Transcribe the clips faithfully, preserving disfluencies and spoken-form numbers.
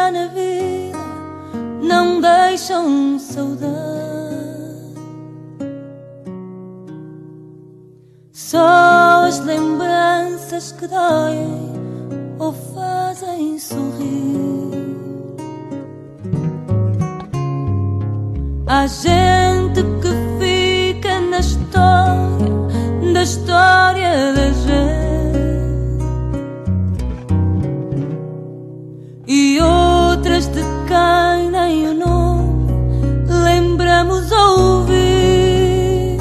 há na vida não deixam saudade. Só as lembranças que doem ou fazem sorrir. Há gente que fica na história da história da gente, e outras de quem nem o nome lembramos ouvir.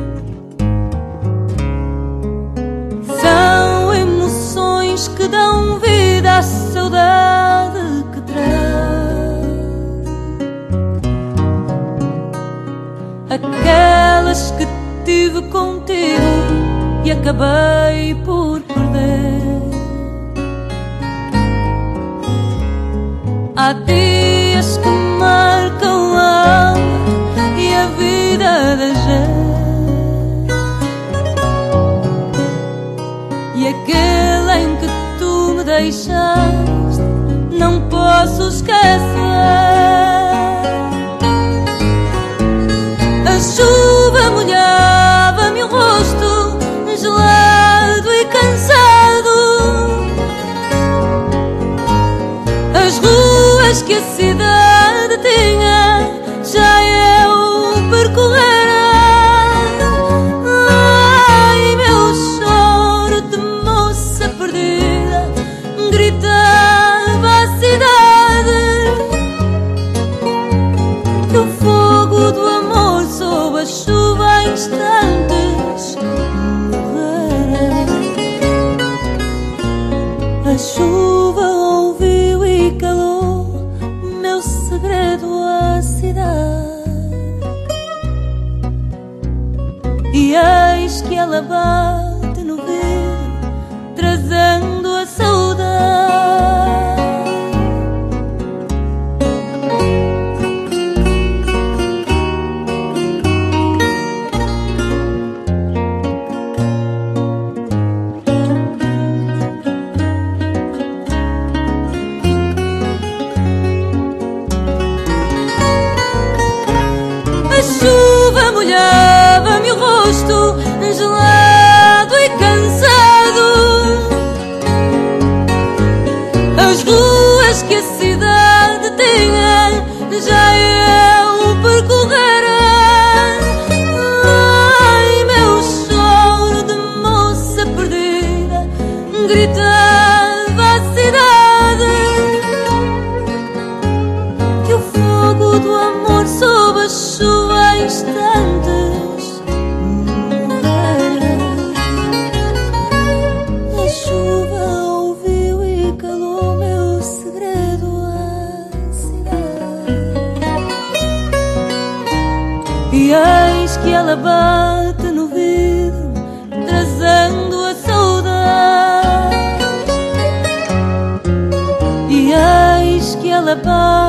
São emoções que dão vida à saudade que traz, aquelas que tive contigo e acabei por perder. Há dias que marcam a alma e a vida da gente, e aquele em que tu me deixaste não posso esquecer. A chuva molhava-me o rosto, gelado e cansado. As ruas que a cidade tinha já eu percorrera. Ai, meu choro de moça perdida gritava a cidade que o fogo do amor sob a chuva em instantes morrera. A chuva ouviu e calou meu segredo à cidade, e eis que ela bate no vidro trazendo a saudade. A chuva molhava-me o rosto, gelado e cansado. As ruas que a cidade tinha já eu percorrera. Ai, meu choro de moça perdida gritava a cidade que o fogo do amor sob a chuva em instantes morrera. A chuva ouviu e calou meu segredo à cidade, e eis que ela bate no vidro trazendo a saudade, e eis que ela bate